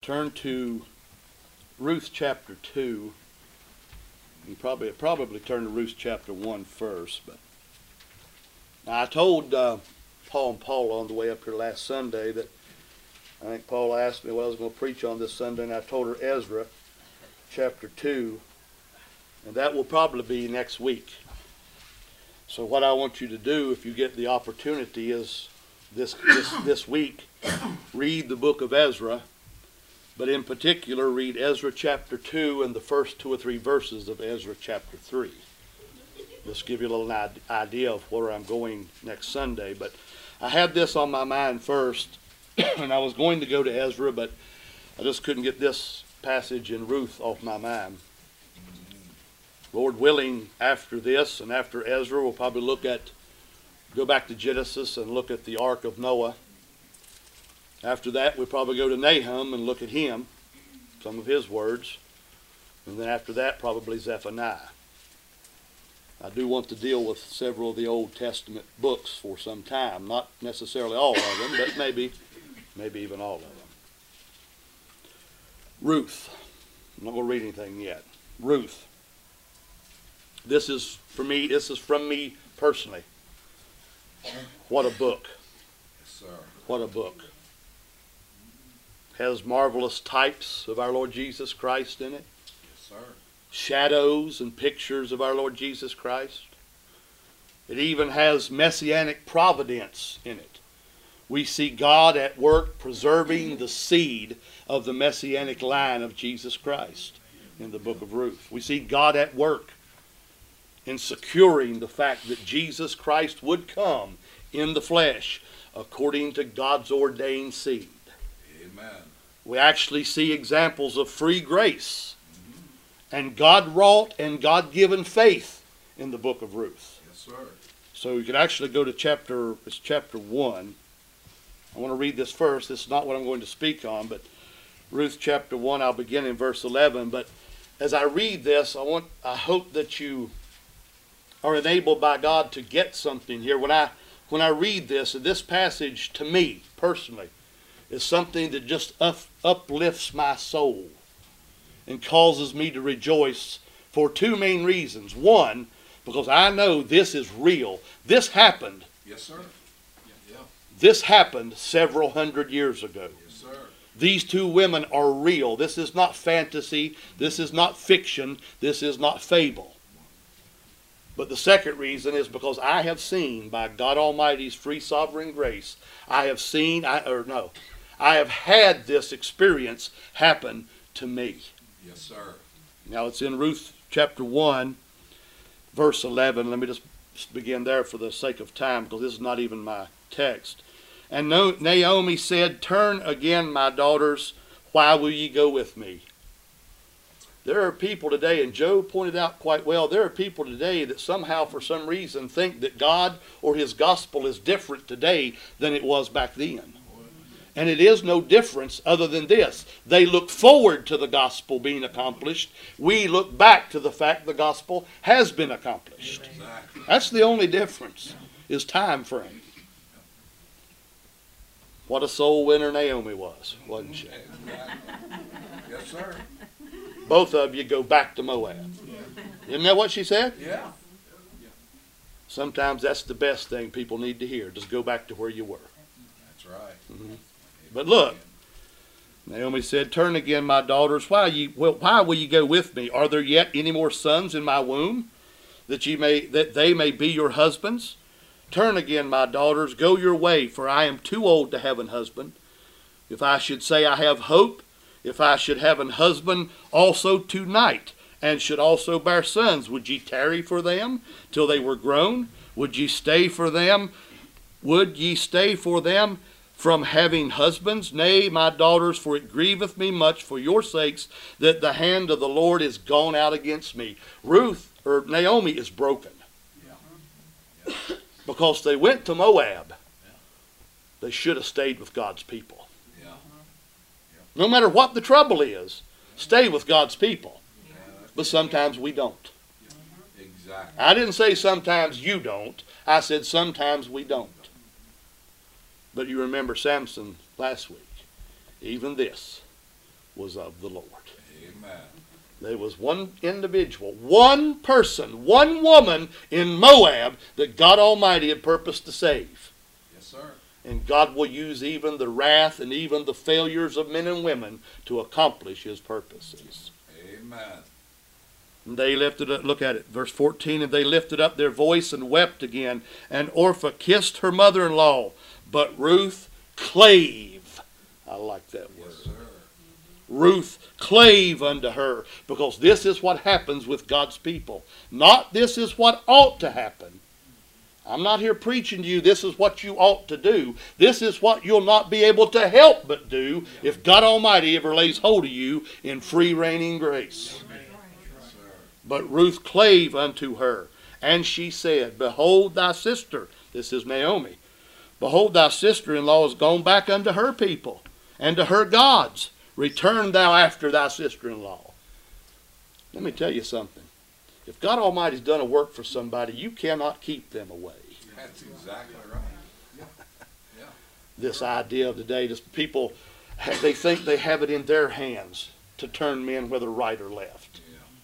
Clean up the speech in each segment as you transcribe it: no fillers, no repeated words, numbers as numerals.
Turn to Ruth chapter 2. You probably turn to Ruth chapter 1 first. But now, I told Paul and Paula on the way up here last Sunday that I think Paul asked me what I was going to preach on this Sunday, and I told her Ezra chapter 2, and that will probably be next week. So what I want you to do, if you get the opportunity, is this week read the book of Ezra, but in particular read Ezra chapter 2 and the first 2 or 3 verses of Ezra chapter 3. Just give you a little idea of where I'm going next Sunday. But I had this on my mind first, and I was going to go to Ezra, but I just couldn't get this passage in Ruth off my mind. Lord willing, after this and after Ezra, we'll probably go back to Genesis and look at the Ark of Noah. After that, we'll probably go to Nahum and look at him, some of his words. And then after that, probably Zephaniah. I do want to deal with several of the Old Testament books for some time. Not necessarily all of them, but maybe even all of them. Ruth. I'm not going to read anything yet. Ruth. This is from me personally. What a book. Yes, sir. What a book. Has marvelous types of our Lord Jesus Christ in it. Yes, sir. Shadows and pictures of our Lord Jesus Christ. It even has messianic providence in it. We see God at work preserving the seed of the messianic line of Jesus Christ in the book of Ruth. We see God at work in securing the fact that Jesus Christ would come in the flesh according to God's ordained seed. Amen. We actually see examples of free grace and God-wrought and God-given faith in the book of Ruth. Yes, sir. So you can actually go to chapter 1. I want to read this first. This is not what I'm going to speak on, but Ruth chapter 1, I'll begin in verse 11. But as I read this, I hope that you are enabled by God to get something here. When I read this, and this passage to me personally is something that just uplifts my soul and causes me to rejoice for 2 main reasons. One, because I know this is real. This happened. Yes, sir. Yeah. This happened several hundred years ago. Yes, sir. These 2 women are real. This is not fantasy. This is not fiction. This is not fable. But the second reason is because I have seen, by God Almighty's free sovereign grace, I have had this experience happen to me. Yes, sir. Now it's in Ruth chapter 1, verse 11. Let me just begin there for the sake of time, because this is not even my text. And Naomi said, "Turn again, my daughters, why will ye go with me?" There are people today, and Joe pointed out quite well, there are people today that somehow, for some reason, think that God or His gospel is different today than it was back then. And it is no difference other than this. They look forward to the gospel being accomplished. We look back to the fact the gospel has been accomplished. Exactly. That's the only difference, is time frame. What a soul winner Naomi was, wasn't she? Yes, sir. Both of you go back to Moab. Isn't that what she said? Yeah. Sometimes that's the best thing people need to hear. Just go back to where you were. That's right. Mm-hmm. But look, Naomi said, "Turn again, my daughters. Why will you go with me? Are there yet any more sons in my womb, that they may be your husbands? Turn again, my daughters. Go your way, for I am too old to have an husband. If I should say I have hope, if I should have an husband also tonight, and should also bear sons, would ye tarry for them till they were grown? Would ye stay for them? Would ye stay for them from having husbands? Nay, my daughters, for it grieveth me much for your sakes that the hand of the Lord is gone out against me." Naomi is broken. Yeah. Because they went to Moab. They should have stayed with God's people. Yeah. No matter what the trouble is, stay with God's people. But sometimes we don't. Exactly. I didn't say sometimes you don't. I said sometimes we don't. But you remember Samson last week. Even this was of the Lord. Amen. There was one individual, one person, one woman in Moab that God Almighty had purposed to save. Yes, sir. And God will use even the wrath and even the failures of men and women to accomplish His purposes. Amen. And they lifted up, look at it, verse 14, and they lifted up their voice and wept again. And Orpah kissed her mother-in-law, but Ruth clave. I like that word. Yes, sir. Ruth clave unto her, because this is what happens with God's people. Not this is what ought to happen. I'm not here preaching to you this is what you ought to do. This is what you'll not be able to help but do if God Almighty ever lays hold of you in free reigning grace. Yes, sir. But Ruth clave unto her, and she said, Behold thy sister, this is Naomi, behold thy sister-in-law is gone back unto her people, and to her gods. Return thou after thy sister-in-law. Let me tell you something. If God Almighty's done a work for somebody, you cannot keep them away. That's exactly right. Yeah. Yeah. This idea of today, just people, they think they have it in their hands to turn men whether right or left.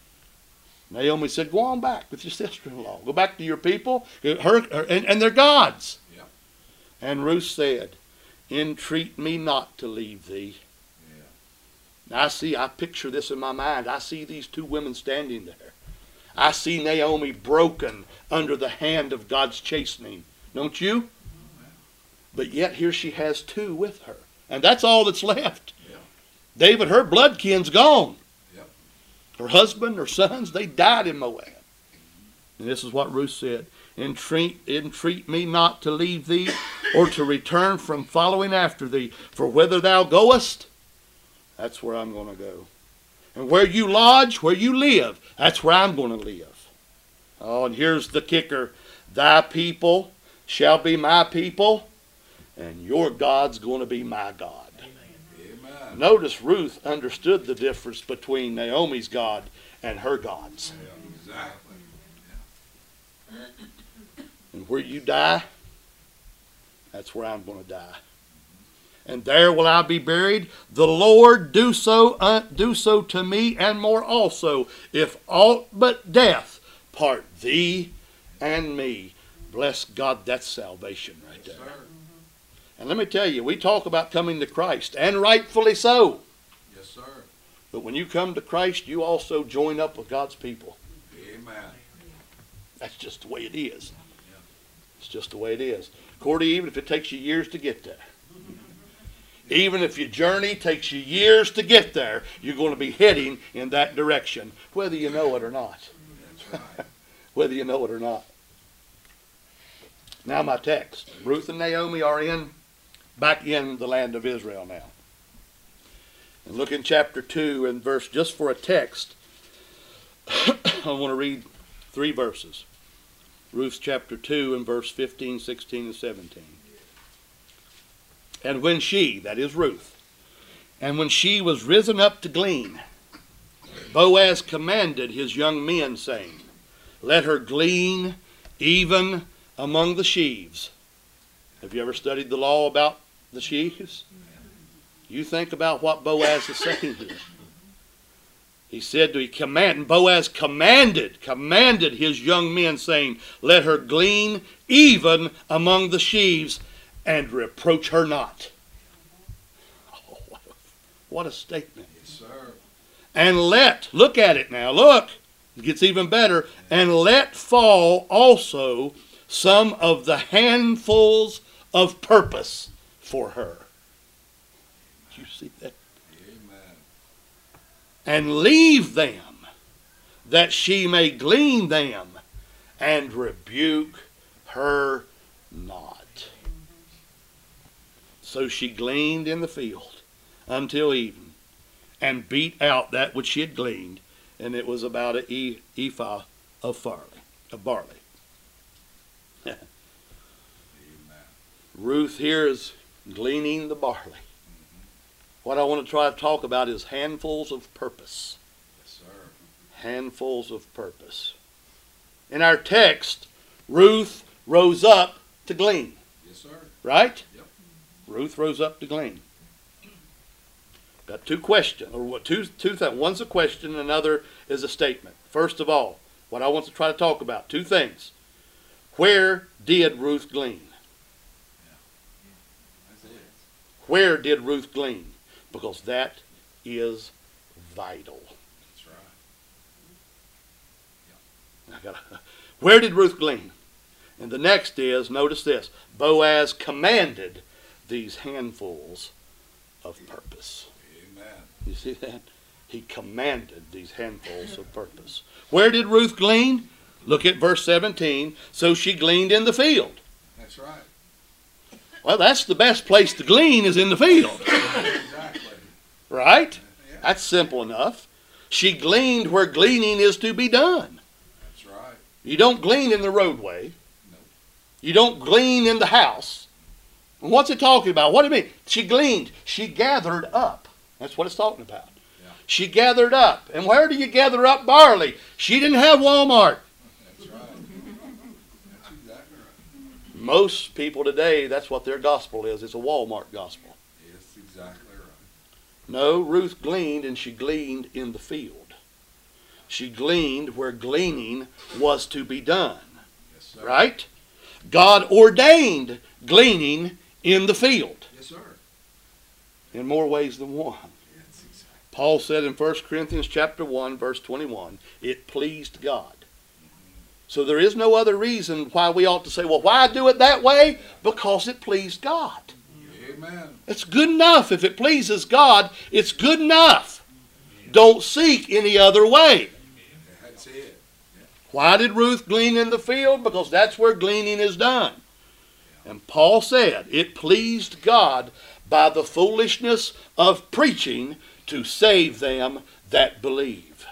Yeah. Naomi said, go on back with your sister-in-law. Go back to your people, and their gods. Yeah. And Ruth said, entreat me not to leave thee. Yeah. Now I picture this in my mind. I see these two women standing there. I see Naomi broken under the hand of God's chastening. Don't you? But yet here she has two with her. And that's all that's left. Yeah. David, her bloodkin's gone. Yep. Her husband, her sons, they died in Moab. And this is what Ruth said. Entreat me not to leave thee, or to return from following after thee. For whither thou goest, that's where I'm going to go. And where you lodge, where you live, that's where I'm going to live. Oh, and here's the kicker. Thy people shall be my people, and your God's going to be my God. Amen. Notice Ruth understood the difference between Naomi's God and her gods. Yeah, exactly. And where you die, that's where I'm going to die. And there will I be buried. The Lord do so to me, and more also, if aught but death part thee and me. Bless God, that's salvation right there. Yes, sir. And let me tell you, we talk about coming to Christ, and rightfully so. Yes, sir. But when you come to Christ, you also join up with God's people. Amen. That's just the way it is. It's just the way it is. Cordy, even if it takes you years to get there, even if your journey takes you years to get there, you're going to be heading in that direction, whether you know it or not. That's right. Whether you know it or not. Now my text. Ruth and Naomi are back in the land of Israel now. And look in chapter 2 and verse, just for a text, I want to read 3 verses. Ruth chapter 2 and verse 15, 16, and 17. And when she, that is Ruth, and when she was risen up to glean, Boaz commanded his young men, saying, let her glean even among the sheaves. Have you ever studied the law about the sheaves? You think about what Boaz is saying here. He said Boaz commanded his young men, saying, let her glean even among the sheaves, and reproach her not. Oh, what a statement. Yes, sir. And look at it now, look, it gets even better, and let fall also some of the handfuls of purpose for her. You see that? Amen. And leave them, that she may glean them, and rebuke her not. So she gleaned in the field until even, and beat out that which she had gleaned, and it was about an ephah of barley. Amen. Ruth here is gleaning the barley. What I want to try to talk about is handfuls of purpose. Yes, sir. Handfuls of purpose. In our text, Ruth rose up to glean. Yes, sir. Right? Yep. Ruth rose up to glean. Got two questions, or what? Two things. One's a question, and another is a statement. First of all, what I want to try to talk about, two things. Where did Ruth glean? That's it. Where did Ruth glean? Because that is vital. That's right. Where did Ruth glean? And the next is, notice this, Boaz commanded these handfuls of purpose. Amen. You see that? He commanded these handfuls of purpose. Where did Ruth glean? Look at verse 17. So she gleaned in the field. That's right. Well, that's the best place to glean, is in the field. Exactly. Right? Yeah. That's simple enough. She gleaned where gleaning is to be done. That's right. You don't glean in the roadway. No. You don't glean in the house. And what's it talking about? What do you mean? She gleaned. She gathered up. That's what it's talking about. Yeah. She gathered up. And where do you gather up barley? She didn't have Walmart. That's right. That's exactly right. Most people today, that's what their gospel is. It's a Walmart gospel. Yes, exactly right. No, Ruth gleaned, and she gleaned in the field. She gleaned where gleaning was to be done. Yes, sir. Right? God ordained gleaning in the field Yes, sir. in more ways than one. Yes, exactly. Paul said in 1 Corinthians chapter 1, verse 21, it pleased God. So there is no other reason why we ought to say, well, why do it that way? Because it pleased God. Amen. It's good enough. If it pleases God, it's good enough. Don't seek any other way. That's it. Why did Ruth glean in the field? Because that's where gleaning is done. And Paul said, it pleased God by the foolishness of preaching to save them that believe.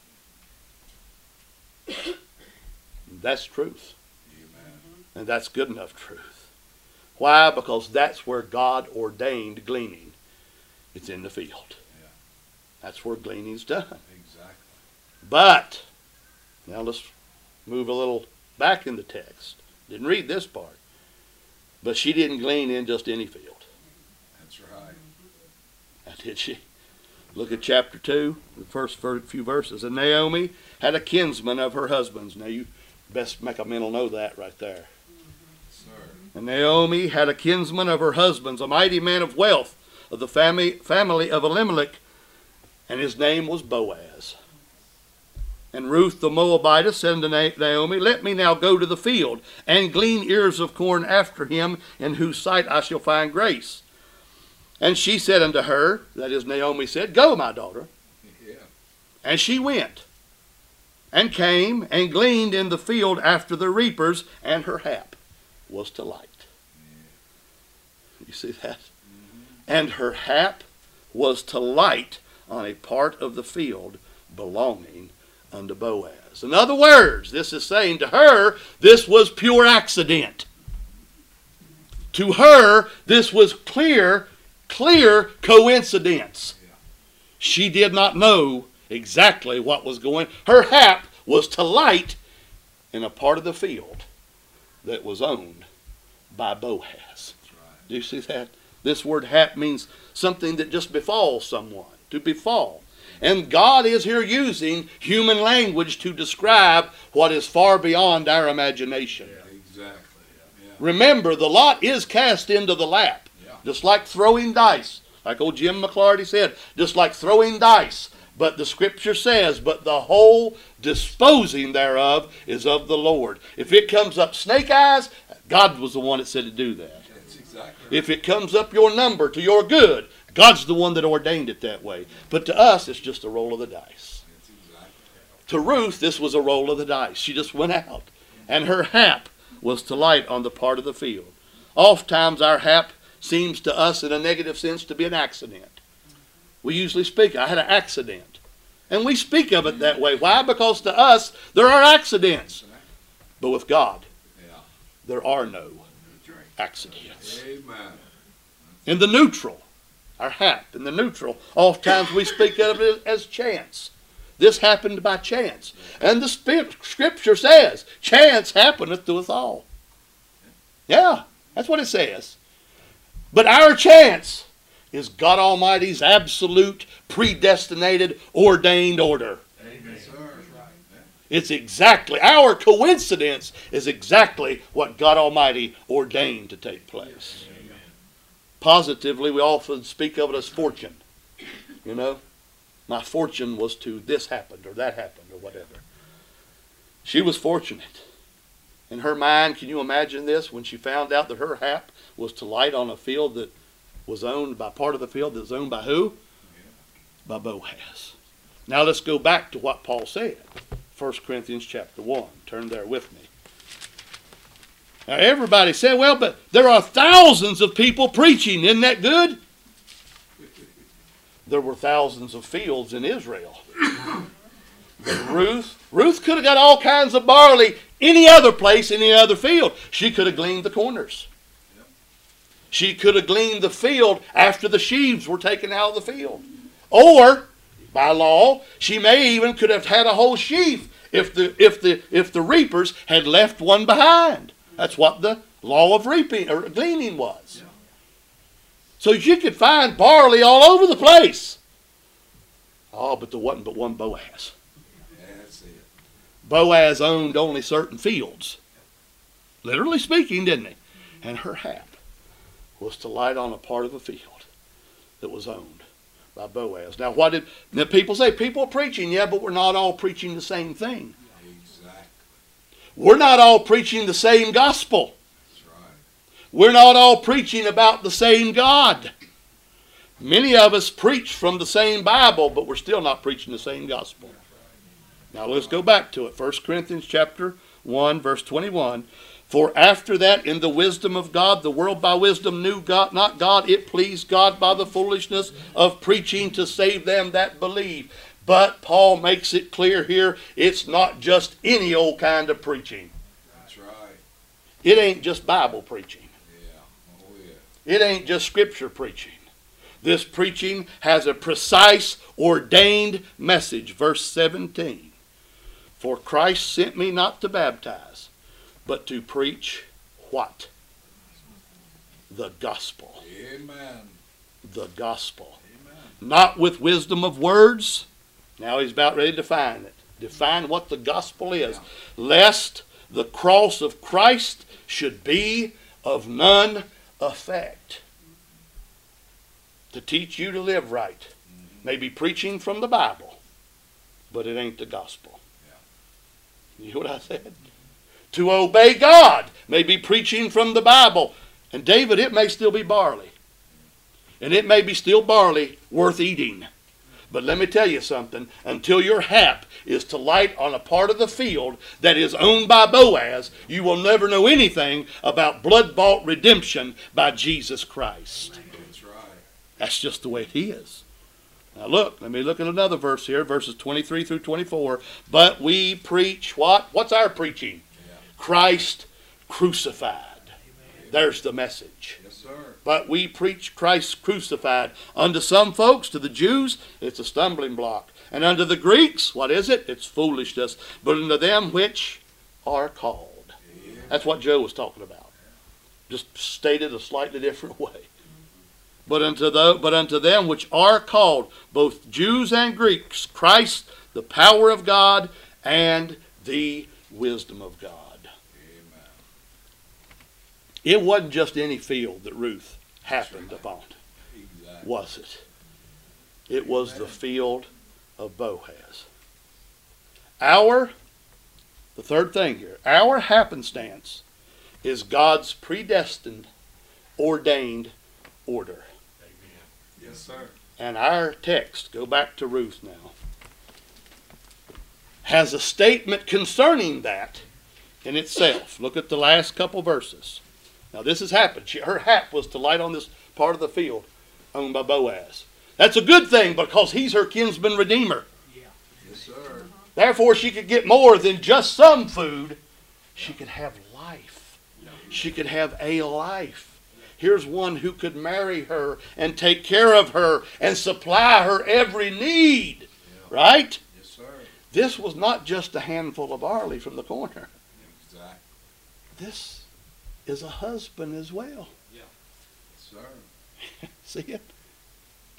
That's truth. Amen. And that's good enough truth. Why? Because that's where God ordained gleaning. It's in the field. Yeah. That's where gleaning's done. Exactly. But, now let's move a little back in the text. Didn't read this part. But she didn't glean in just any field. That's right. Now, did she? Look at chapter 2, the first few verses. And Naomi had a kinsman of her husband's. Now you best make a mental note of that right there. Sir. And Naomi had a kinsman of her husband's, a mighty man of wealth of the family of Elimelech, and his name was Boaz. And Ruth the Moabitess said unto Naomi, let me now go to the field and glean ears of corn after him, in whose sight I shall find grace. And she said unto her, that is, Naomi said, go, my daughter. Yeah. And she went, and came, and gleaned in the field after the reapers, and her hap was to light. You see that? And her hap was to light on a part of the field belonging unto Boaz. In other words, this is saying to her, this was pure accident. To her, this was clear coincidence. Yeah. She did not know exactly what was going on. Her hap was to light in a part of the field that was owned by Boaz. That's right. Do you see that? This word hap means something that just befalls someone, to befall. And God is here using human language to describe what is far beyond our imagination. Yeah, exactly. Yeah. Remember, the lot is cast into the lap. Yeah. Just like throwing dice. Like old Jim McClarty said, just like throwing dice. But the scripture says, but the whole disposing thereof is of the Lord. If it comes up snake eyes, God was the one that said to do that. That's exactly right. If it comes up your number to your good, God's the one that ordained it that way. But to us, it's just a roll of the dice. That's exactly right. To Ruth, this was a roll of the dice. She just went out. And her hap was to light on the part of the field. Oftentimes our hap seems to us in a negative sense to be an accident. We usually speak, I had an accident. And we speak of it that way. Why? Because to us, there are accidents. But with God, Yeah. there are no That's right. accidents. Amen. In the neutral, our hap, in the neutral, oftentimes we speak of it as chance. This happened by chance. And the scripture says, chance happeneth to us all. Yeah, that's what it says. But our chance is God Almighty's absolute, predestinated, ordained order. Amen. Sir. It's exactly, our coincidence is exactly what God Almighty ordained to take place. Amen. Positively, we often speak of it as fortune. You know, my fortune was to this happened or that happened or whatever. She was fortunate. In her mind, can you imagine this? When she found out that her hap was to light on a field that was owned by part of the field that was owned by who? By Boaz. Now let's go back to what Paul said. 1 Corinthians chapter 1. Turn there with me. Now everybody said, well, but there are thousands of people preaching. Isn't that good? There were thousands of fields in Israel. Ruth could have got all kinds of barley any other place, any other field. She could have gleaned the corners. She could have gleaned the field after the sheaves were taken out of the field. Or, by law, she may even could have had a whole sheaf if the reapers had left one behind. That's what the law of reaping or gleaning was. So you could find barley all over the place. Oh, but there wasn't but one Boaz. That's it. Boaz owned only certain fields. Literally speaking, didn't he? And her hap was to light on a part of a field that was owned by Boaz. Now, now people say, people are preaching, yeah, but we're not all preaching the same thing. Exactly. We're not all preaching the same gospel. That's right. We're not all preaching about the same God. Many of us preach from the same Bible, but we're still not preaching the same gospel. Now let's go back to it. 1 Corinthians chapter 1, verse 21. For after that, in the wisdom of God, the world by wisdom knew God, not God. It pleased God by the foolishness of preaching to save them that believe. But Paul makes it clear here, it's not just any old kind of preaching. That's right. It ain't just Bible preaching. Yeah. Oh, yeah. It ain't just Scripture preaching. This preaching has a precise, ordained message. Verse 17. For Christ sent me not to baptize, but to preach what? The gospel. Amen. The gospel. Amen. Not with wisdom of words. Now he's about ready to define it. Define what the gospel is. Lest the cross of Christ should be of none effect. To teach you to live right. Maybe preaching from the Bible, but it ain't the gospel. You hear what I said? To obey God may be preaching from the Bible. And David, it may still be barley. And it may be still barley worth eating. But let me tell you something. Until your hap is to light on a part of the field that is owned by Boaz, you will never know anything about blood-bought redemption by Jesus Christ. That's right. That's just the way it is. Now look, let me look at another verse here, verses 23 through 24. But we preach what? What's our preaching? Yeah. Christ crucified. There's the message. Yes, sir. But we preach Christ crucified. Unto some folks, to the Jews, it's a stumbling block. And unto the Greeks, what is it? It's foolishness. But unto them which are called. Yeah. That's what Joe was talking about. Just stated a slightly different way. But unto them which are called, both Jews and Greeks, Christ, the power of God, and the wisdom of God. Amen. It wasn't just any field that Ruth happened upon, Exactly. was it? It was the field of Boaz. The third thing here, our happenstance is God's predestined, ordained order. Yes, sir. And our text, go back to Ruth now, has a statement concerning that in itself. Look at the last couple verses. Now this has happened. Her hap was to light on this part of the field owned by Boaz. That's a good thing because he's her kinsman redeemer. Yes, sir. Therefore she could get more than just some food. She could have life. She could have a life. Here's one who could marry her and take care of her and supply her every need. Yeah. Right? Yes, sir. This was not just a handful of barley from the corner. Exactly. This is a husband as well. Yes, sir. See it?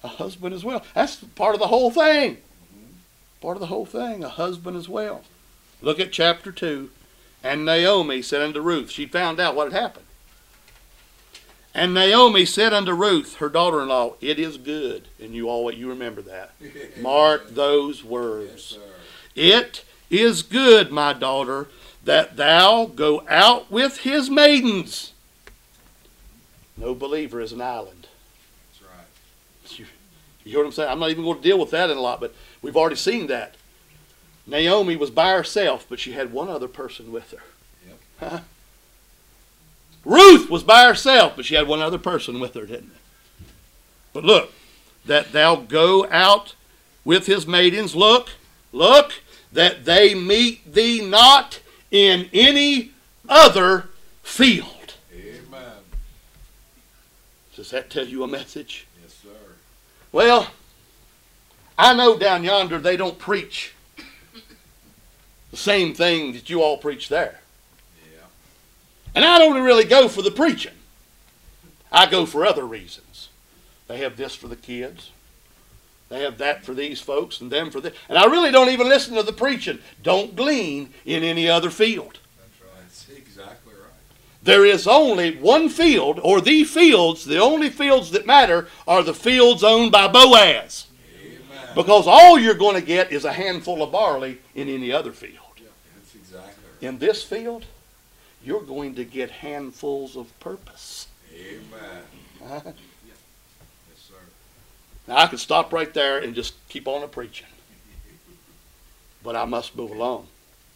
A husband as well. That's part of the whole thing. Part of the whole thing. A husband as well. Look at chapter 2. And Naomi said unto Ruth, she found out what had happened. And Naomi said unto Ruth, her daughter-in-law, it is good. And you remember that. Mark those words. Yes, It is good, my daughter, that thou go out with his maidens. No believer is an island. that's right. You hear what I'm saying? I'm not even going to deal with that in a lot, but we've already seen that. Naomi was by herself, but she had one other person with her. Yep. Huh? Ruth was by herself, but she had one other person with her, didn't she? But look, that thou go out with his maidens, look, that they meet thee not in any other field. Amen. Does that tell you a message? Yes, sir. Well, I know down yonder they don't preach the same thing that you all preach there. Yeah. And I don't really go for the preaching. I go for other reasons. They have this for the kids. They have that for these folks and them for this. And I really don't even listen to the preaching. Don't glean in any other field. That's right. That's exactly right. There is only one field, or the fields, the only fields that matter are the fields owned by Boaz. Amen. Because all you're going to get is a handful of barley in any other field. That's exactly right. In this field, you're going to get handfuls of purpose. Amen. Yes, sir. Now, I could stop right there and just keep on preaching. But I must move along.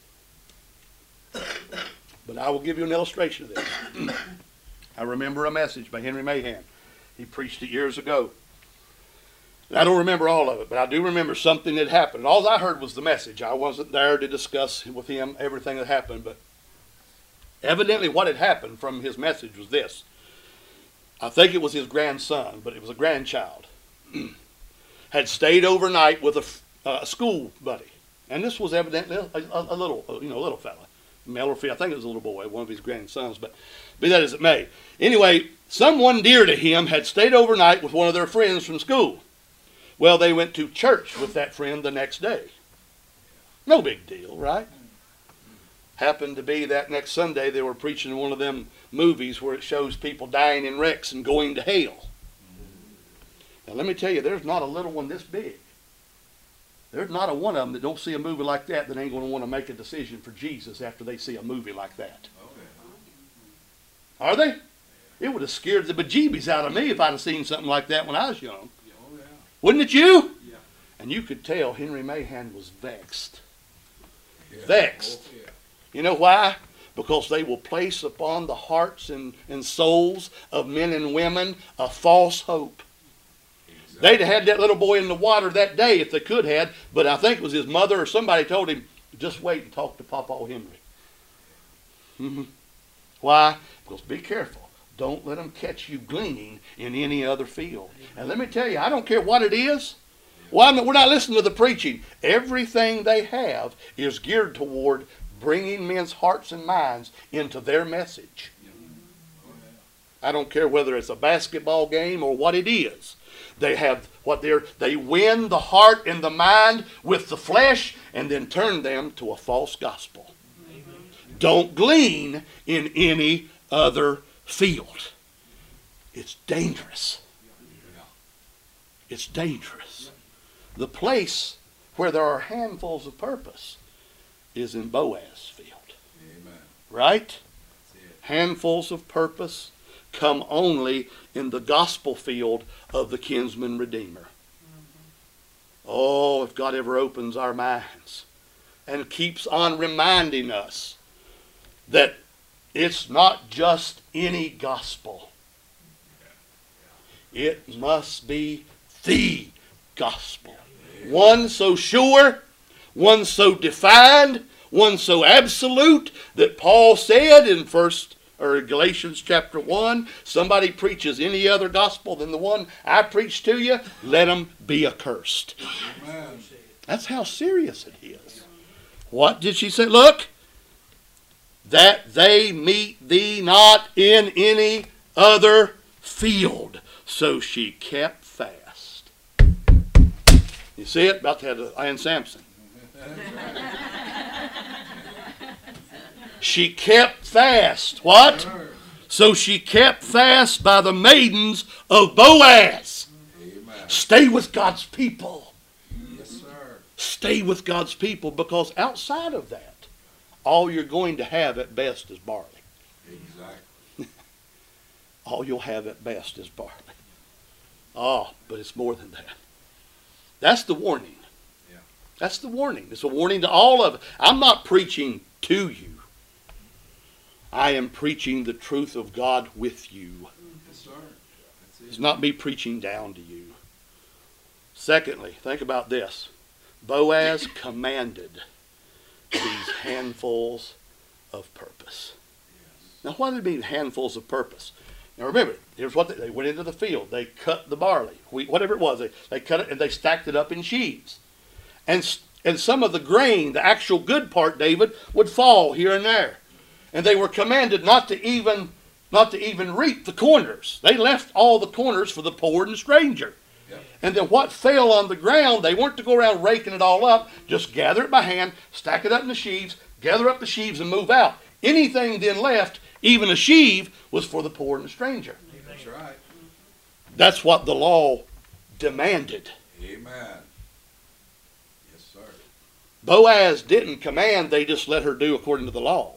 But I will give you an illustration of this. I remember a message by Henry Mahan. He preached it years ago. And I don't remember all of it, but I do remember something that happened. All I heard was the message. I wasn't there to discuss with him everything that happened, but evidently what had happened from his message was this. I think it was his grandson, but it was a grandchild. Had stayed overnight with a school buddy. And this was evidently a little fella. Male or female. I think it was a little boy, one of his grandsons, but be that as it may. Anyway, someone dear to him had stayed overnight with one of their friends from school. Well, they went to church with that friend the next day. No big deal, right? Happened to be that next Sunday they were preaching one of them movies where it shows people dying in wrecks and going to hell. Now let me tell you, there's not a little one this big. There's not a one of them that don't see a movie like that ain't going to want to make a decision for Jesus after they see a movie like that. Oh, yeah. Are they? It would have scared the bejeebies out of me if I'd have seen something like that when I was young. Oh, yeah. Wouldn't it you? Yeah. And you could tell Henry Mahan was vexed. Yeah. Vexed. Oh, yeah. You know why? Because they will place upon the hearts and souls of men and women a false hope. Exactly. They'd have had that little boy in the water that day if they could have, but I think it was his mother or somebody told him, just wait and talk to Papa Henry. Mm-hmm. Why? Because be careful. Don't let them catch you gleaning in any other field. And let me tell you, I don't care what it is. Well, we're not listening to the preaching. Everything they have is geared toward bringing men's hearts and minds into their message. I don't care whether it's a basketball game or what it is. They have they win the heart and the mind with the flesh and then turn them to a false gospel. Amen. Don't glean in any other field. It's dangerous. It's dangerous. The place where there are handfuls of purpose is in Boaz's field. Amen. Right? Handfuls of purpose come only in the gospel field of the kinsman redeemer. Oh, if God ever opens our minds and keeps on reminding us that it's not just any gospel. It must be the gospel. One so sure, one so defined, one so absolute that Paul said in Galatians chapter 1, somebody preaches any other gospel than the one I preach to you, let them be accursed. Amen. That's how serious it is. What did she say? Look, that they meet thee not in any other field. So she kept fast. You see it? About to have Ann Sampson. She kept fast. What? Sir. So she kept fast by the maidens of Boaz. Amen. Stay with God's people. Yes, sir. Stay with God's people, because outside of that, all you're going to have at best is barley. Exactly. All you'll have at best is barley. Oh, but it's more than that. That's the warning. Yeah. That's the warning. It's a warning to all of it. I'm not preaching to you. I am preaching the truth of God with you. Yes, sir. That's It's it. not me preaching down to you. Secondly, think about this. Boaz commanded these handfuls of purpose. Yes. Now, what did it mean, handfuls of purpose? Now, remember, here's what they went into the field. They cut the barley, wheat, whatever it was. They cut it and they stacked it up in sheaves. And some of the grain, the actual good part, David, would fall here and there. And they were commanded not to even reap the corners. They left all the corners for the poor and the stranger. Yep. And then what fell on the ground, they weren't to go around raking it all up. Just gather it by hand, stack it up in the sheaves, gather up the sheaves and move out. Anything then left, even a sheave, was for the poor and the stranger. That's right. That's what the law demanded. Amen. Yes, sir. Boaz didn't command, they just let her do according to the law.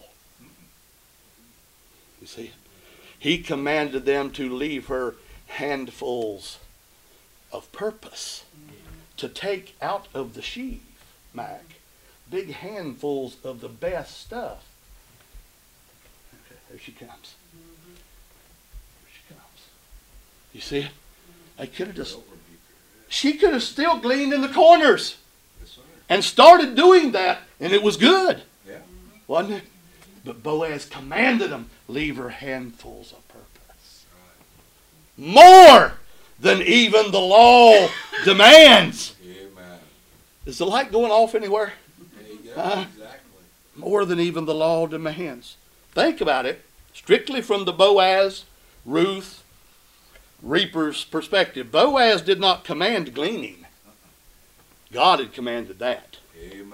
You see? He commanded them to leave her handfuls of purpose. To take out of the sheaf, Mac, big handfuls of the best stuff. Okay, there she comes. There she comes. You see it? They could have just, she could have still gleaned in the corners Yes, sir. and started doing that, and it was good, Yeah. wasn't it? But Boaz commanded them, leave her handfuls of purpose. Right. More than even the law demands. Amen. Is the light going off anywhere? There you go. Uh-huh. Exactly. More than even the law demands. Think about it, strictly from the Boaz, Ruth, reaper's perspective. Boaz did not command gleaning. God had commanded that. Amen.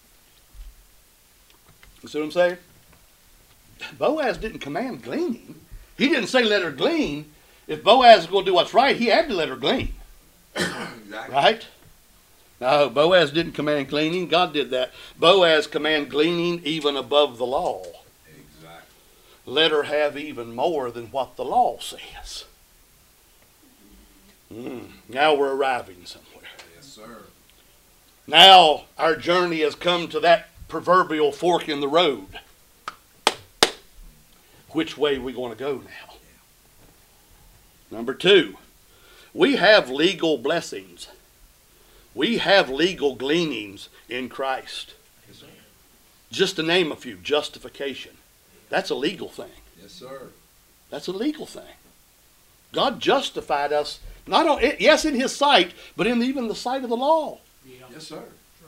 You see what I'm saying? Boaz didn't command gleaning. He didn't say let her glean. If Boaz was going to do what's right, he had to let her glean. Exactly. Right? No, Boaz didn't command gleaning. God did that. Boaz commanded gleaning even above the law. Exactly. Let her have even more than what the law says. Now we're arriving somewhere. Yes, sir. Now our journey has come to that proverbial fork in the road. Which way are we going to go now? Number 2, we have legal blessings. We have legal gleanings in Christ. Yes, sir. Just to name a few, justification. That's a legal thing. Yes, sir. That's a legal thing. God justified us, not only, yes, in His sight, but in even the sight of the law. Yes, sir.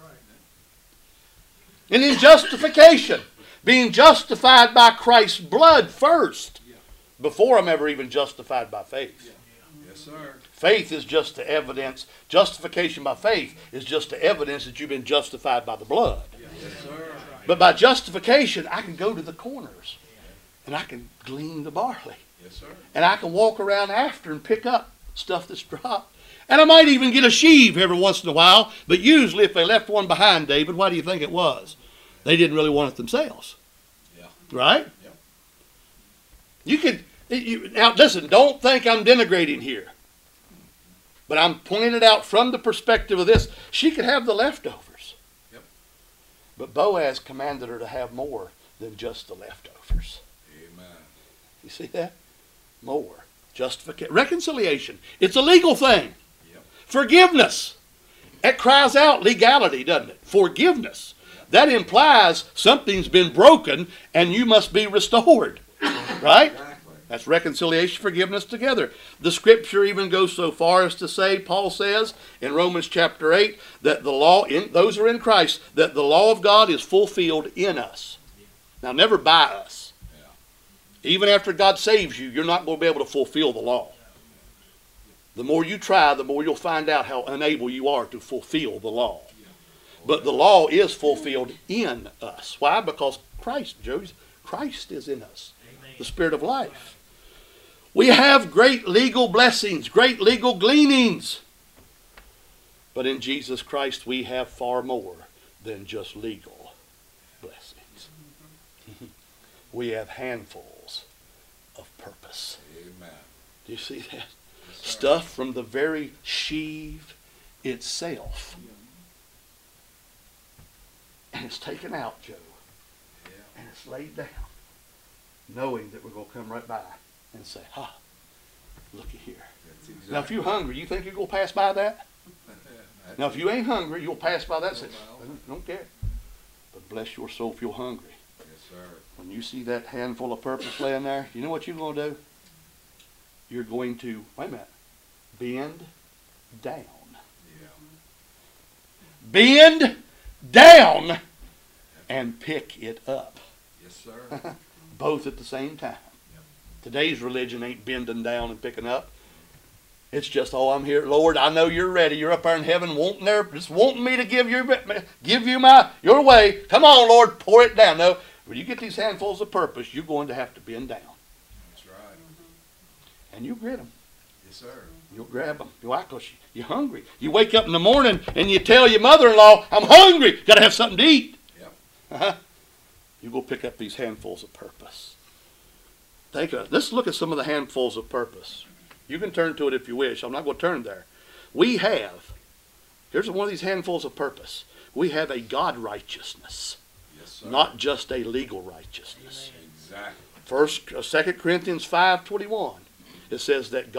And in justification, being justified by Christ's blood first, before I'm ever even justified by faith. Yes, sir. Faith is just the evidence. Justification by faith is just the evidence that you've been justified by the blood. Yes, sir. But by justification, I can go to the corners and I can glean the barley. Yes, sir. And I can walk around after and pick up stuff that's dropped. And I might even get a sheave every once in a while. But usually if they left one behind, David, why do you think it was? They didn't really want it themselves. Yeah. Right? Yep. You could, now listen, don't think I'm denigrating here. But I'm pointing it out from the perspective of this. She could have the leftovers. Yep. But Boaz commanded her to have more than just the leftovers. Amen. You see that? More. Justification. Reconciliation. It's a legal thing. Yep. Forgiveness. That cries out legality, doesn't it? Forgiveness. That implies something's been broken and you must be restored. Right? Exactly. That's reconciliation, forgiveness together. The scripture even goes so far as to say, Paul says in Romans chapter 8, that the law, those who are in Christ, that the law of God is fulfilled in us. Now, never by us. Yeah. Even after God saves you, you're not going to be able to fulfill the law. The more you try, the more you'll find out how unable you are to fulfill the law. But the law is fulfilled in us. Why? Because Christ is in us. The Spirit of life. We have great legal blessings, great legal gleanings. But in Jesus Christ we have far more than just legal blessings. We have handfuls of purpose. Amen. Do you see that? Yes, sir. Stuff from the very sheave itself. And it's taken out, Joe. Yeah. And it's laid down, knowing that we're going to come right by and say, looky here. That's exactly. Now, if you're hungry, you think you're going to pass by that? Now, if you ain't hungry, you'll pass by that and say, don't care. But bless your soul if you're hungry. Yes, sir. When you see that handful of purpose laying there, you know what you're going to do? You're going to, wait a minute, bend down. Yeah. Bend down and pick it up. Yes, sir. Both at the same time. Yep. Today's religion ain't bending down and picking up. It's just, I'm here, Lord. I know you're ready. You're up there in heaven, just wanting me to give you your way. Come on, Lord, pour it down. No, when you get these handfuls of purpose, you're going to have to bend down, That's right. and you grit them. Yes, sir. You'll grab them. Why? Because you're hungry. You wake up in the morning and you tell your mother-in-law, "I'm hungry. Got to have something to eat." Yep. You go pick up these handfuls of purpose. Think of it. Let's look at some of the handfuls of purpose. You can turn to it if you wish. I'm not going to turn there. Here's one of these handfuls of purpose. We have a God righteousness, Yes, sir. not just a legal righteousness. Exactly. 2 Corinthians 5:21. It says that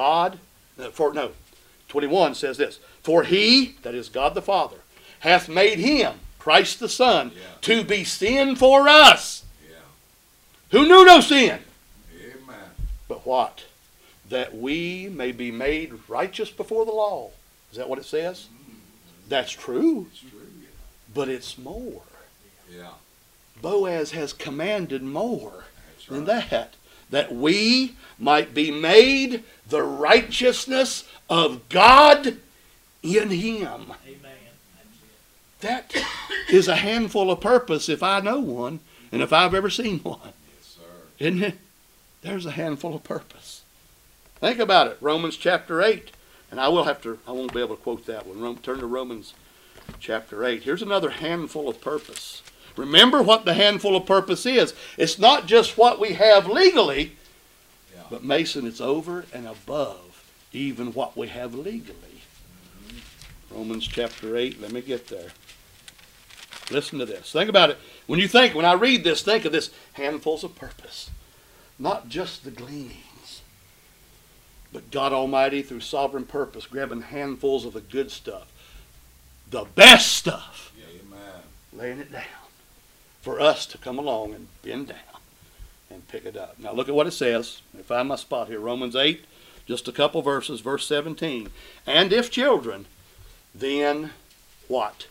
21 says this. For he, that is God the Father, hath made him, Christ the Son, to be sin for us. Yeah. Who knew no sin? Amen. But what? That we may be made righteous before the law. Is that what it says? That's true. It's true. Yeah. But it's more. Yeah. Boaz has commanded more That's than right. that. That we might be made the righteousness of God in him. That is a handful of purpose if I know one and if I've ever seen one. Yes, sir. Isn't it? There's a handful of purpose. Think about it. Romans chapter 8. And I won't be able to quote that one. Turn to Romans chapter 8. Here's another handful of purpose. Remember what the handful of purpose is. It's not just what we have legally, but Mason, it's over and above even what we have legally. Romans chapter 8. Let me get there. Listen to this. Think about it. When I read this, think of this. Handfuls of purpose. Not just the gleanings, but God Almighty through sovereign purpose grabbing handfuls of the good stuff. The best stuff. Amen. Laying it down for us to come along and bend down and pick it up. Now look at what it says. Let me find my spot here. Romans 8, just a couple verses, verse 17. And if children, then what?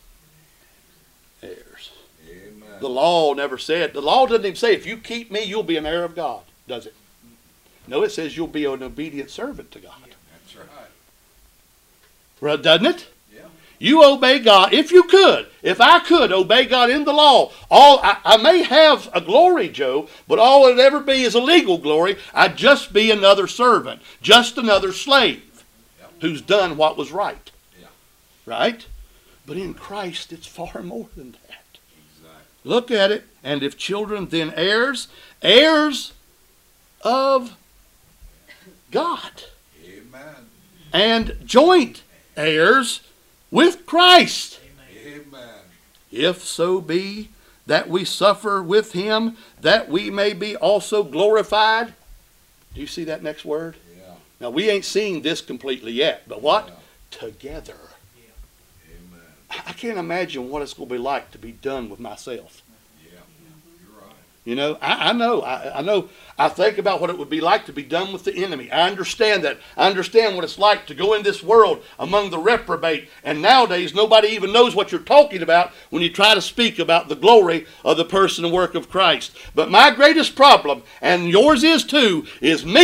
Heirs. Amen. The law never said, the law doesn't even say, if you keep me, you'll be an heir of God, does it? No, it says you'll be an obedient servant to God. That's right. Well, doesn't it? Yeah. You obey God, if I could obey God in the law, I may have a glory, Joe, but all it'd ever be is a legal glory. I'd just be another servant, just another slave who's done what was right. Yeah. Right? But in Christ, it's far more than that. Exactly. Look at it. And if children, then heirs, heirs of God. Amen. And joint heirs with Christ. Amen. If so be that we suffer with him, that we may be also glorified. Do you see that next word? Yeah. Now, we ain't seen this completely yet, but what? Yeah. Together. Amen. I can't imagine what it's going to be like to be done with myself. Yeah. You're right. You know, I know. I think about what it would be like to be done with the enemy. I understand that. I understand what it's like to go in this world among the reprobate. And nowadays, nobody even knows what you're talking about when you try to speak about the glory of the person and work of Christ. But my greatest problem, and yours is too, is me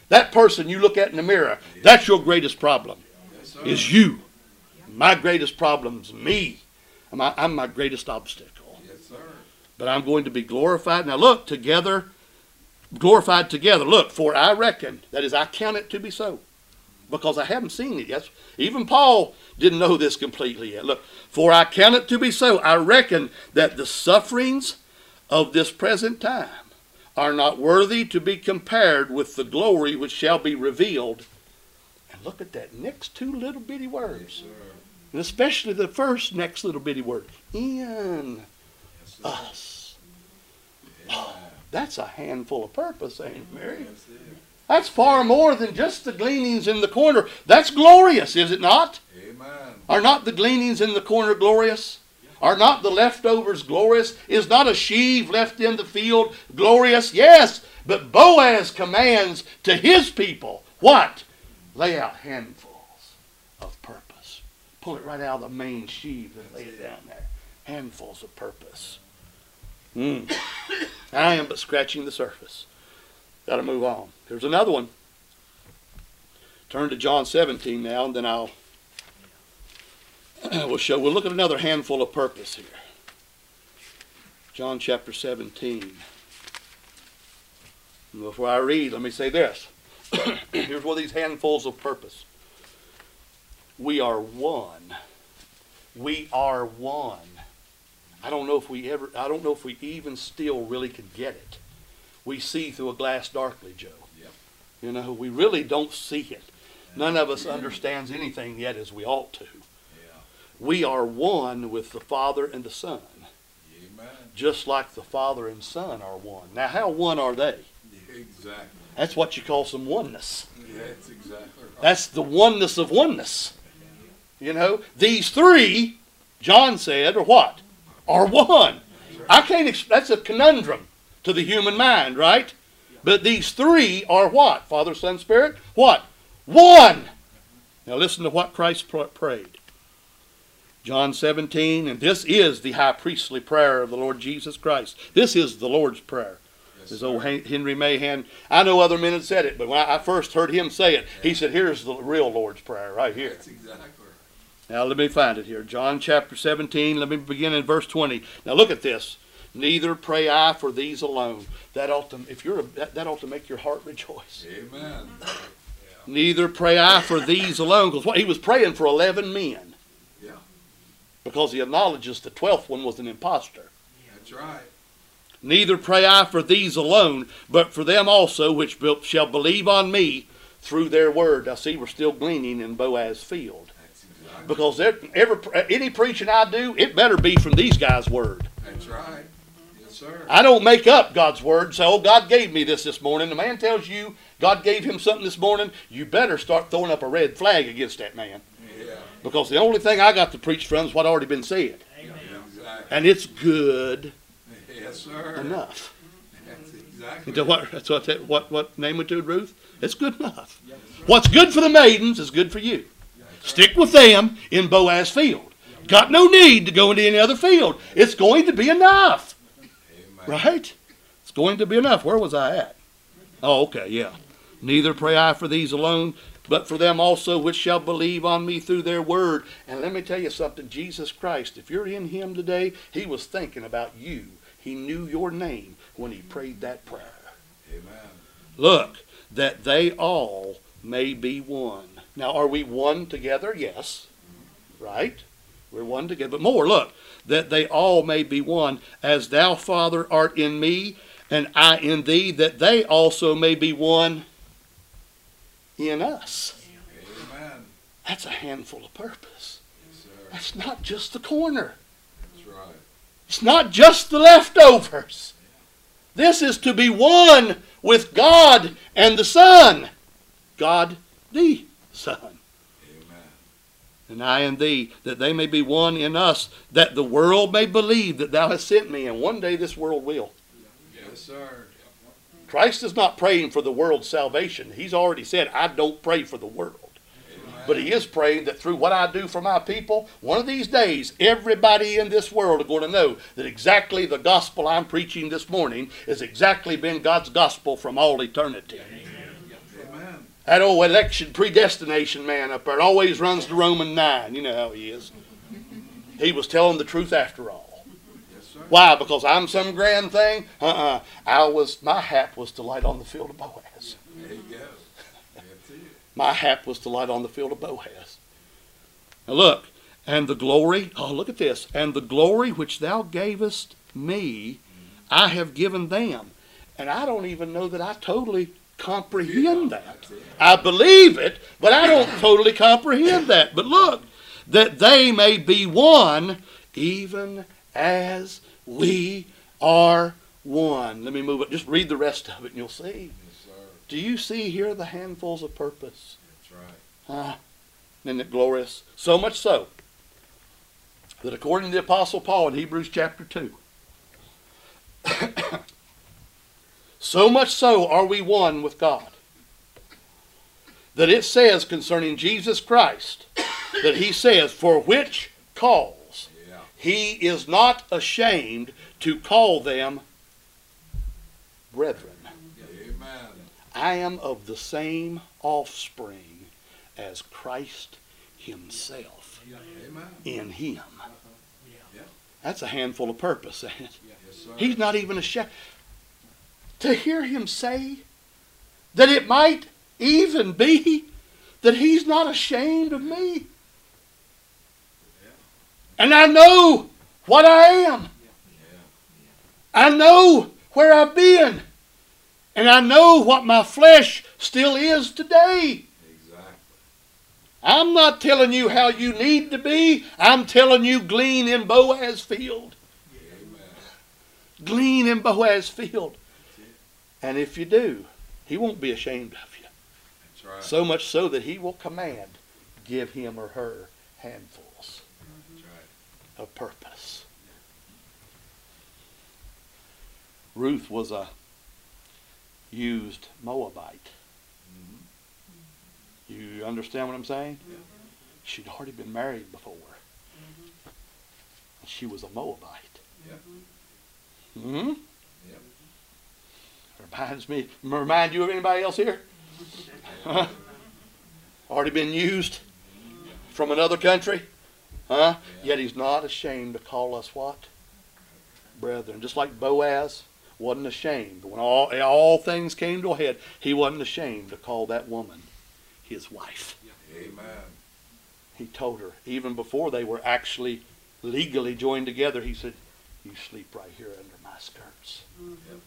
That person you look at in the mirror, that's your greatest problem, Yes, sir. is you. My greatest problem's me. I'm my greatest obstacle. Yes, sir. But I'm going to be glorified. Now look, together, glorified together. Look, for I reckon, that is, I count it to be so. Because I haven't seen it yet. Even Paul didn't know this completely yet. Look, for I count it to be so. I reckon that the sufferings of this present time are not worthy to be compared with the glory which shall be revealed. And look at that next two little bitty Yes, words. sir. And especially the first next little bitty word. In Yes, sir. us. Amen. That's a handful of purpose, ain't it, Mary? That's it. That's far more than just the gleanings in the corner. That's glorious, is it not? Amen. Are not the gleanings in the corner glorious? Are not the leftovers glorious? Is not a sheaf left in the field glorious? Yes, but Boaz commands to his people, what? Lay out handfuls of purpose. Pull it right out of the main sheaf and lay it down there. Handfuls of purpose. I am but scratching the surface. Got to move on. There's another one. Turn to John 17 now, and then we'll look at another handful of purpose here. John chapter 17. And before I read, let me say this. Here's one of these handfuls of purpose. We are one. We are one. I don't know if we even still really could get it. We see through a glass darkly, Joe. Yep. You know, we really don't see it. None of us understands anything yet as we ought to. Yeah. We are one with the Father and the Son. Amen. Just like the Father and Son are one. Now, how one are they? Exactly. That's what you call some oneness. Yeah, that's exactly right. That's the oneness of oneness. You know, these three, John said, are what? Are one. I can't, that's a conundrum to the human mind, right? But these three are what? Father, Son, Spirit? What? One. Now listen to what Christ prayed. John 17, and this is the high priestly prayer of the Lord Jesus Christ. This is the Lord's Prayer. Yes, This sir. old Henry Mahan, I know other men had said it, but when I first heard him say it, he said, here's the real Lord's Prayer right here. That's exactly right. Now let me find it here. John chapter 17, let me begin in verse 20. Now look at this. Neither pray I for these alone. That ought to, that ought to make your heart rejoice. Amen. Neither pray I for these alone. Because he was praying for 11 men. Yeah. Because he acknowledges the 12th one was an impostor. That's right. Neither pray I for these alone, but for them also which shall believe on me through their word. Now see, we're still gleaning in Boaz's field. That's exactly. Because any preaching I do, it better be from these guys' word. That's right. Yes, sir. I don't make up God's word and say, oh, God gave me this morning. The man tells you God gave him something this morning, you better start throwing up a red flag against that man. Yeah. Because the only thing I got to preach from is what already been said. Yeah, exactly. And it's good Yes, sir. enough. That's exactly. What name we to Ruth? It's good enough. What's good for the maidens is good for you. Stick with them in Boaz's field. Got no need to go into any other field. It's going to be enough. Amen. Right? It's going to be enough. Where was I at? Oh, okay, yeah. Neither pray I for these alone, but for them also which shall believe on me through their word. And let me tell you something. Jesus Christ, if you're in him today, he was thinking about you. He knew your name when he prayed that prayer. Amen. Look, that they all may be one. Now, are we one together? Yes. Right? We're one together. But more, look, that they all may be one, as thou, Father, art in me, and I in thee, that they also may be one in us. Amen. That's a handful of purpose. Yes, sir. That's not just the corner. That's right. It's not just the leftovers. This is to be one with God and the Son. God the Son. Amen. And I and thee, that they may be one in us, that the world may believe that thou hast sent me. And one day this world will. Yes, sir. Christ is not praying for the world's salvation. He's already said, I don't pray for the world. Amen. But he is praying that through what I do for my people, one of these days, everybody in this world are going to know that exactly the gospel I'm preaching this morning has exactly been God's gospel from all eternity. Amen. That old election predestination man up there always runs to Romans 9. You know how he is. He was telling the truth after all. Yes, sir. Why? Because I'm some grand thing? My hap was to light on the field of Boaz. There you go. That's it. My hap was to light on the field of Boaz. Now look, and the glory, oh look at this, and the glory which thou gavest me, I have given them. And I don't even know that I totally comprehend that. I believe it, but I don't totally comprehend that. But look, that they may be one, even as we are one. Let me move it. Just read the rest of it and you'll see. Yes, sir. Do you see here the handfuls of purpose? That's right. Isn't it glorious? So much so that according to the Apostle Paul in Hebrews chapter 2, so much so are we one with God, that it says concerning Jesus Christ, that he says, for which cause Yeah. he is not ashamed to call them brethren. Amen. I am of the same offspring as Christ himself Amen. in him. Yeah. That's a handful of purpose, ain't it? Yes, sir. He's not even ashamed. To hear him say that it might even be that he's not ashamed of me. Yeah. And I know what I am. Yeah. I know where I've been. And I know what my flesh still is today. Exactly. I'm not telling you how you need to be. I'm telling you glean in Boaz's field. Amen. Glean in Boaz's field. That's it. And if you do, he won't be ashamed of you. That's right. So much so that he will command, give him or her handfuls That's right. of purpose. Ruth was a used Moabite. Mhm. You understand what I'm saying? Yeah. She'd already been married before. And she was a Moabite. Yeah. Hmm? Yep. Remind you of anybody else here? Huh? Already been used from another country? Huh? Yeah. Yet he's not ashamed to call us what? Brethren. Just like Boaz wasn't ashamed. When all things came to a head, he wasn't ashamed to call that woman his wife. Amen. He told her, even before they were actually legally joined together, he said, you sleep right here under my skirts. Yep.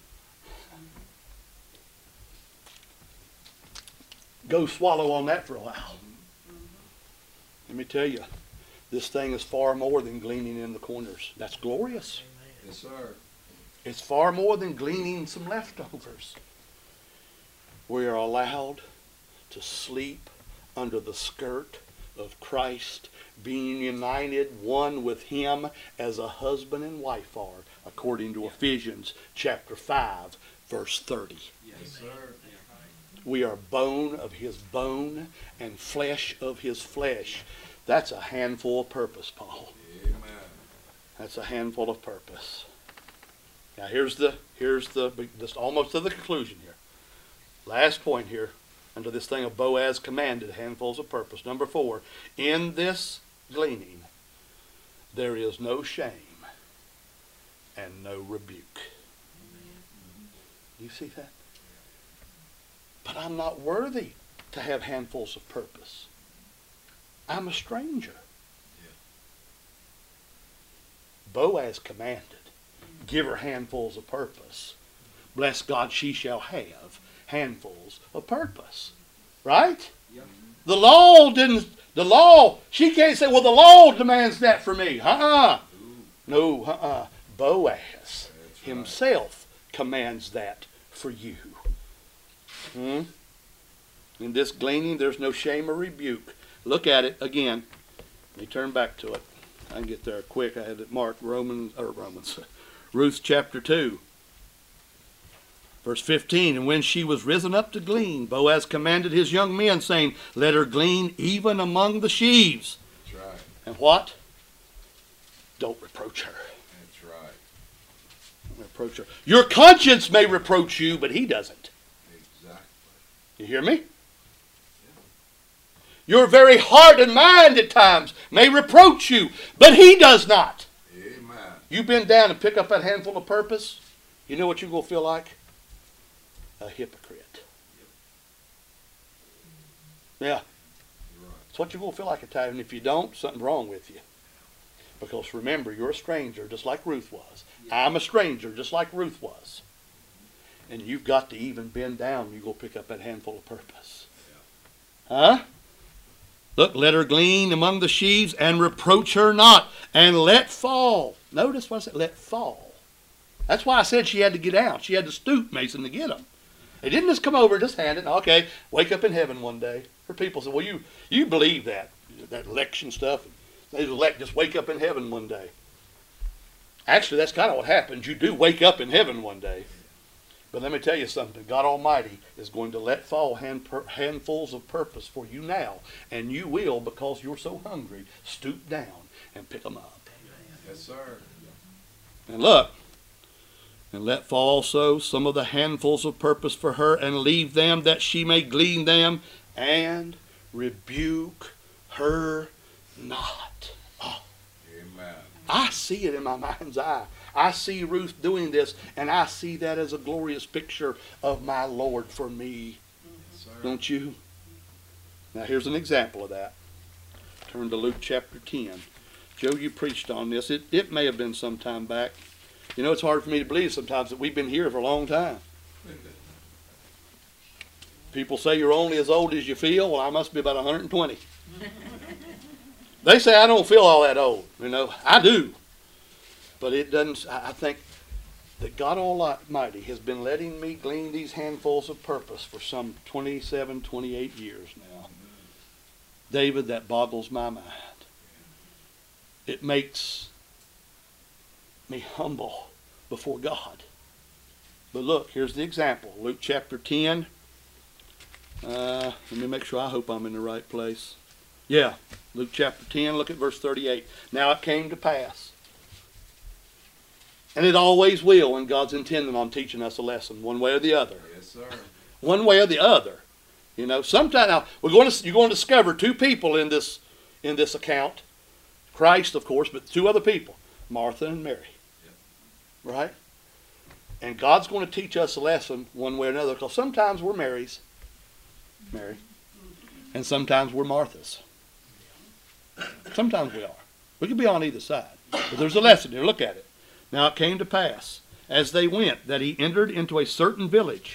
Go swallow on that for a while. Let me tell you, this thing is far more than gleaning in the corners. That's glorious. Yes, sir. It's far more than gleaning some leftovers. We are allowed to sleep under the skirt of Christ, being united one with him as a husband and wife are, according to Ephesians chapter 5, verse 30. Yes, sir. We are bone of his bone and flesh of his flesh. That's a handful of purpose, Paul. Amen. That's a handful of purpose. Now here's this almost to the conclusion here. Last point here, under this thing of Boaz commanded handfuls of purpose. Number 4, in this gleaning, there is no shame and no rebuke. You see that? But I'm not worthy to have handfuls of purpose. I'm a stranger. Yeah. Boaz commanded, give her handfuls of purpose. Bless God, she shall have handfuls of purpose. Right? Yep. The law, she can't say, well, the law demands that for me. No, Boaz That's himself commands that for you. In this gleaning, there's no shame or rebuke. Look at it again. Let me turn back to it. I can get there quick. I had it marked Ruth chapter 2. Verse 15, and when she was risen up to glean, Boaz commanded his young men, saying, let her glean even among the sheaves. That's right. And what? Don't reproach her. That's right. Don't reproach her. Your conscience may reproach you, but he doesn't. Exactly. You hear me? Your very heart and mind at times may reproach you, but He does not. Amen. You bend down and pick up that handful of purpose, you know what you're going to feel like? A hypocrite. Yeah. That's what you're going to feel like at times. And if you don't, something's wrong with you. Because remember, you're a stranger just like Ruth was. I'm a stranger just like Ruth was. And you've got to even bend down when you go pick up that handful of purpose. Huh? Look, let her glean among the sheaves and reproach her not, and let fall. Notice what I said, let fall. That's why I said she had to get out. She had to stoop, Mason, to get them. They didn't just come over and just hand it. Okay, wake up in heaven one day. Her people said, well, you believe that election stuff. They elect, just wake up in heaven one day. Actually, that's kind of what happens. You do wake up in heaven one day. But let me tell you something. God Almighty is going to let fall handfuls of purpose for you now. And you will, because you're so hungry, stoop down and pick them up. Yes, sir. And look, and let fall also some of the handfuls of purpose for her, and leave them that she may glean them, and rebuke her not. Oh. Amen. I see it in my mind's eye. I see Ruth doing this, and I see that as a glorious picture of my Lord for me. Yes, sir. Don't you? Now here's an example of that. Turn to Luke chapter 10. Joe, you preached on this. It may have been some time back. You know, it's hard for me to believe sometimes that we've been here for a long time. People say you're only as old as you feel. Well, I must be about 120. They say I don't feel all that old. You know, I do. But it doesn't. I think that God Almighty has been letting me glean these handfuls of purpose for some 27, 28 years now. David, that boggles my mind. It makes me humble before God. But look, here's the example. Luke chapter 10. Let me make sure. I hope I'm in the right place. Yeah, Luke chapter 10, look at verse 38. Now it came to pass. And it always will when God's intending on teaching us a lesson, one way or the other. Yes, sir. One way or the other. You know, sometime now you're going to discover two people in this account. Christ, of course, but two other people, Martha and Mary. Yep. Right? And God's going to teach us a lesson one way or another, because sometimes we're Mary, and sometimes we're Marthas. Sometimes we are. We could be on either side. But there's a lesson here. Look at it. Now it came to pass, as they went, that he entered into a certain village.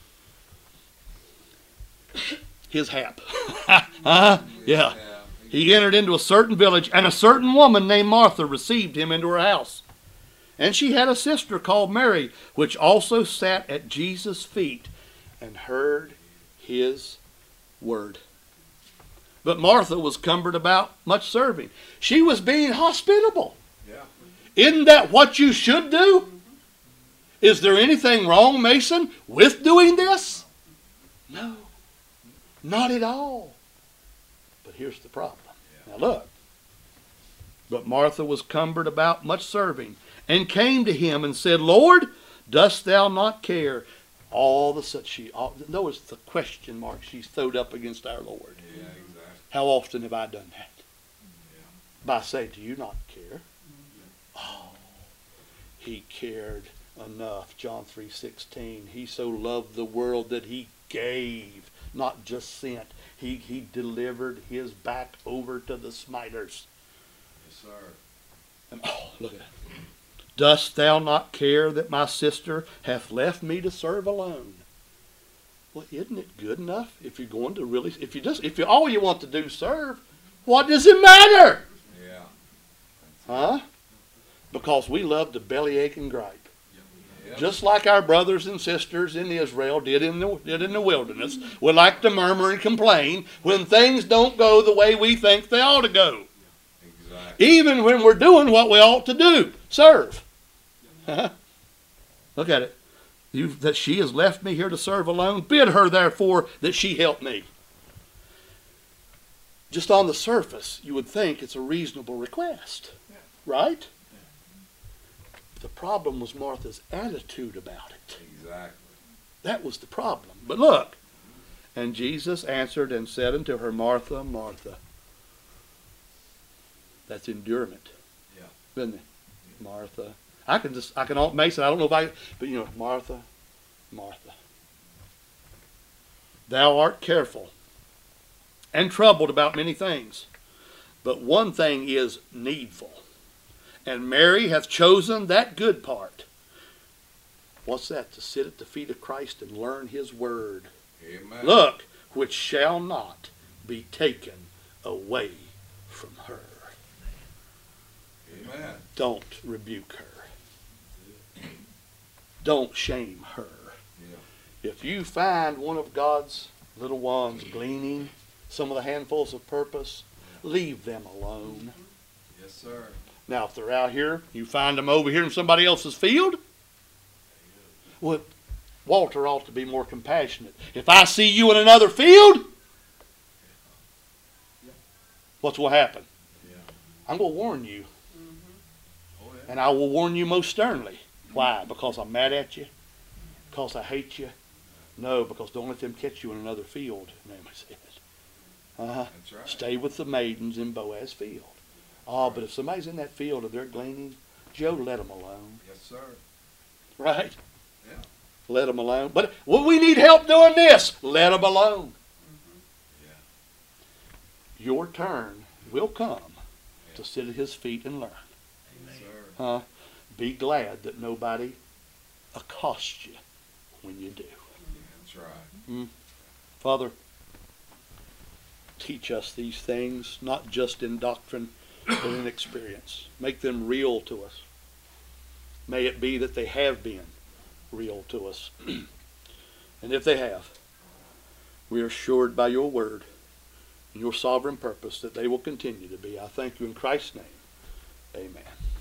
His hap. Yeah. He entered into a certain village, and a certain woman named Martha received him into her house. And she had a sister called Mary, which also sat at Jesus' feet and heard his word. But Martha was cumbered about much serving. She was being hospitable. Yeah. Isn't that what you should do? Is there anything wrong, Mason, with doing this? No. Not at all. But here's the problem. Now look. But Martha was cumbered about much serving, and came to him and said, Lord, dost thou not care? Notice the question mark she's thrown up against our Lord. Yeah, exactly. How often have I done that? Yeah. By saying, do you not care? Oh, he cared enough. John 3:16. He so loved the world that he gave, not just sent. He delivered his back over to the smiters. Yes, sir. And look at that. Dost thou not care that my sister hath left me to serve alone? Well, isn't it good enough if you're going to really, if all you want to do is serve, what does it matter? Yeah. Huh? Because we love to bellyache and gripe. Yep. Just like our brothers and sisters in Israel did in the wilderness. We like to murmur and complain when things don't go the way we think they ought to go. Exactly. Even when we're doing what we ought to do. Serve. Look at it. That she has left me here to serve alone. Bid her, therefore, that she help me. Just on the surface, you would think it's a reasonable request. Right? The problem was Martha's attitude about it. Exactly. That was the problem. But look, And Jesus answered and said unto her, Martha, Martha. That's endurement. Yeah. Isn't it? Martha. Mason, I don't know if but you know, Martha, Martha. Thou art careful and troubled about many things, but one thing is needful. And Mary hath chosen that good part. What's that? To sit at the feet of Christ and learn his word. Amen. Look, which shall not be taken away from her. Amen. Don't rebuke her. Don't shame her. Yeah. If you find one of God's little ones gleaning some of the handfuls of purpose, leave them alone. Yes, sir. Now, if they're out here, you find them over here in somebody else's field, well, Walter ought to be more compassionate. If I see you in another field, what's will happen? Yeah. I'm going to warn you. Oh, yeah. And I will warn you most sternly. Why? Because I'm mad at you? Because I hate you? No, because don't let them catch you in another field, Naomi said. That's right. Stay with the maidens in Boaz's field. Oh, but if somebody's in that field and they're gleaning, Joe, let them alone. Yes, sir. Right? Yeah. Let them alone. But well, we need help doing this. Let them alone. Yeah. Your turn will come to sit at his feet and learn. Yes, sir. Be glad that nobody accosts you when you do. That's right. Father, teach us these things, not just in doctrine, but in experience. Make them real to us. May it be that they have been real to us. And if they have, we are assured by your word and your sovereign purpose that they will continue to be. I thank you in Christ's name. Amen.